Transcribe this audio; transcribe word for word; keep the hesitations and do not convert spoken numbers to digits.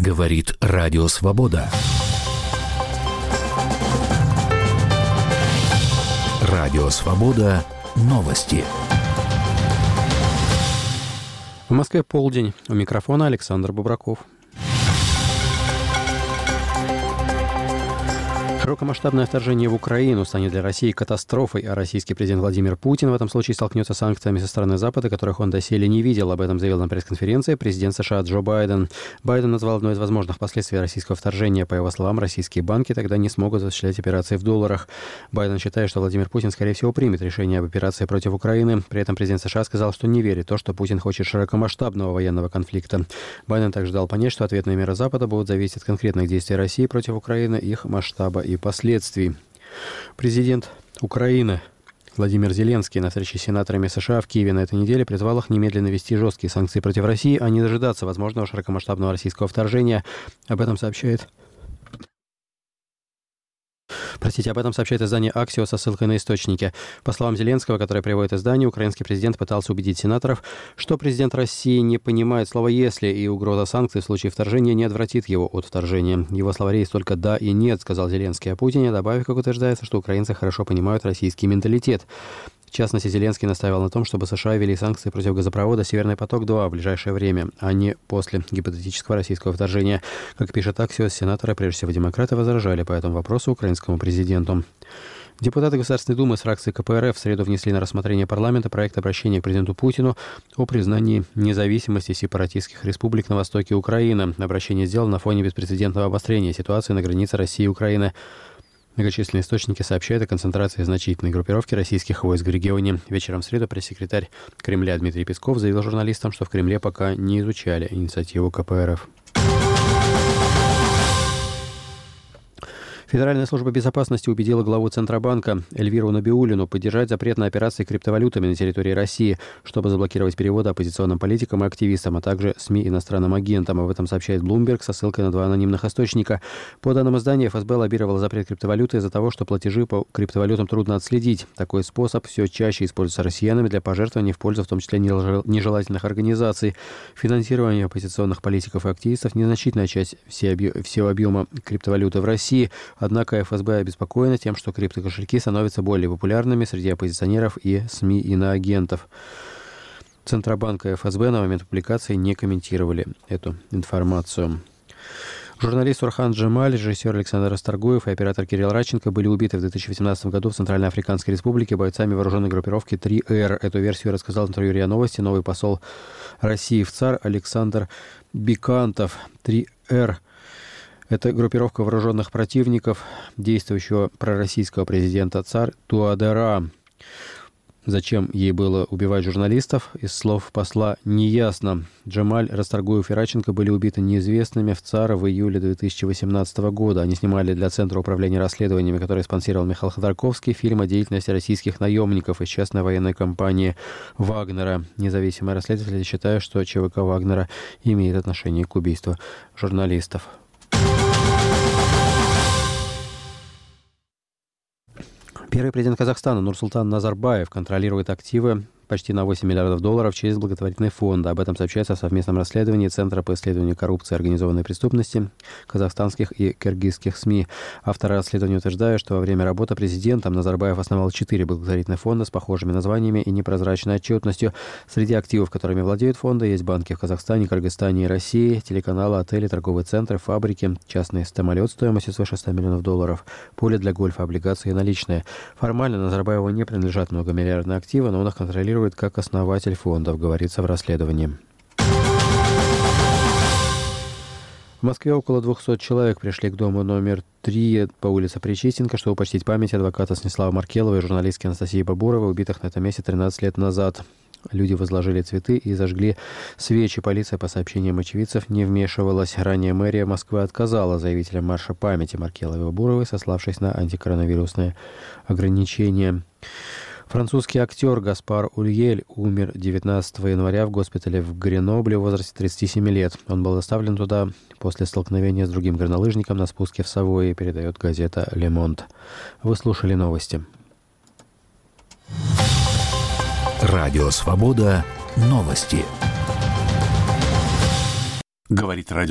Говорит Радио Свобода. Радио Свобода. Новости. В Москве полдень. У микрофона Александр Бубраков. Широкомасштабное вторжение в Украину станет для России катастрофой, а российский президент Владимир Путин в этом случае столкнется с санкциями со стороны Запада, которых он доселе не видел. Об этом заявил на пресс-конференции президент США Джо Байден. Байден назвал одной из возможных последствий российского вторжения. По его словам, российские банки тогда не смогут осуществлять операции в долларах. Байден считает, что Владимир Путин, скорее всего, примет решение об операции против Украины. При этом президент США сказал, что не верит в то, что Путин хочет широкомасштабного военного конфликта. Байден также дал понять, что ответные меры Запада будут зависеть от конкретных действий России против Украины, их масштаба и последствий. Президент Украины Владимир Зеленский на встрече с сенаторами США в Киеве на этой неделе призвал их немедленно ввести жесткие санкции против России, а не дожидаться возможного широкомасштабного российского вторжения. Об этом сообщает... Простите, об этом сообщает издание «Аксиос» со ссылкой на источники. По словам Зеленского, который приводит издание, украинский президент пытался убедить сенаторов, что президент России не понимает слова «если», и угроза санкций в случае вторжения не отвратит его от вторжения. В его словаре есть только «да» и «нет», сказал Зеленский о Путине, добавив, как утверждается, что украинцы хорошо понимают российский менталитет. В частности, Зеленский настаивал на том, чтобы США ввели санкции против газопровода «Северный поток-два» в ближайшее время, а не после гипотетического российского вторжения. Как пишет Аксиос, сенаторы, прежде всего демократы, возражали по этому вопросу украинскому президенту. Депутаты Государственной Думы с фракции ка пэ эр эф в среду внесли на рассмотрение парламента проект обращения к президенту Путину о признании независимости сепаратистских республик на востоке Украины. Обращение сделано на фоне беспрецедентного обострения ситуации на границе России и Украины. Многочисленные источники сообщают о концентрации значительной группировки российских войск в регионе. Вечером в среду пресс-секретарь Кремля Дмитрий Песков заявил журналистам, что в Кремле пока не изучали инициативу ка пэ эр эф. Федеральная служба безопасности убедила главу Центробанка Эльвиру Набиуллину поддержать запрет на операции криптовалютами на территории России, чтобы заблокировать переводы оппозиционным политикам и активистам, а также СМИ иностранным агентам. Об этом сообщает Bloomberg со ссылкой на два анонимных источника. По данным издания, эф эс бэ лоббировала запрет криптовалюты из-за того, что платежи по криптовалютам трудно отследить. Такой способ все чаще используется россиянами для пожертвований в пользу в том числе нежелательных организаций. Финансирование оппозиционных политиков и активистов – незначительная часть всего объема криптовалюты в России. Однако эф эс бэ обеспокоена тем, что криптокошельки становятся более популярными среди оппозиционеров и СМИ иноагентов. Центробанк и эф эс бэ на момент публикации не комментировали эту информацию. Журналист Орхан Джемаль, режиссер Александр Расторгуев и оператор Кирилл Радченко были убиты в две тысячи восемнадцатом году в Центральноафриканской Республике бойцами вооруженной группировки три эр. Эту версию рассказал в интервью РИА Новости новый посол России в ЦАР Александр Бикантов. три эр это группировка вооруженных противников действующего пророссийского президента ЦАР Туадера. Зачем ей было убивать журналистов, из слов посла неясно. Джемаль, Расторгуев и Радченко были убиты неизвестными в ЦАР в июле две тысячи восемнадцатого года. Они снимали для Центра управления расследованиями, который спонсировал Михаил Ходорковский, фильм о деятельности российских наемников из частной военной компании «Вагнера». Независимые расследователи считают, что ЧВК «Вагнера» имеет отношение к убийству журналистов. Первый президент Казахстана Нурсултан Назарбаев контролирует активы почти на восемь миллиардов долларов через благотворительный фонд. Об этом сообщается в совместном расследовании Центра по исследованию коррупции и организованной преступности казахстанских и киргизских СМИ. Авторы расследования утверждают, что во время работы президентом Назарбаев основал четыре благотворительных фонда с похожими названиями и непрозрачной отчетностью. Среди активов, которыми владеют фонды, есть банки в Казахстане, Кыргызстане и России, телеканалы, отели, торговые центры, фабрики, частный стомолет стоимостью свыше ста миллионов долларов, поле для гольфа, облигации и наличные. Формально Назарбаеву не принадлежат многомиллиардные активы, но он их контролирует как основатель фондов, говорится в расследовании. В Москве около двухсот человек пришли к дому номер три по улице Причистенко, чтобы почтить память адвоката Снислава Маркелова и журналистки Анастасии Бабуровой, убитых на этом месте тринадцать лет назад. Люди возложили цветы и зажгли свечи. Полиция, по сообщениям очевидцев, не вмешивалась. Ранее мэрия Москвы отказала заявителям марша памяти Маркеловой и Бабуровой, сославшись на антикоронавирусные ограничения. Французский актер Гаспар Ульель умер девятнадцатого января в госпитале в Гренобле в возрасте тридцати семи лет. Он был доставлен туда после столкновения с другим горнолыжником на спуске в Савойи, передает газета «Ле Монд». Вы слушали новости. Радио Свобода. Новости. Говорит радио.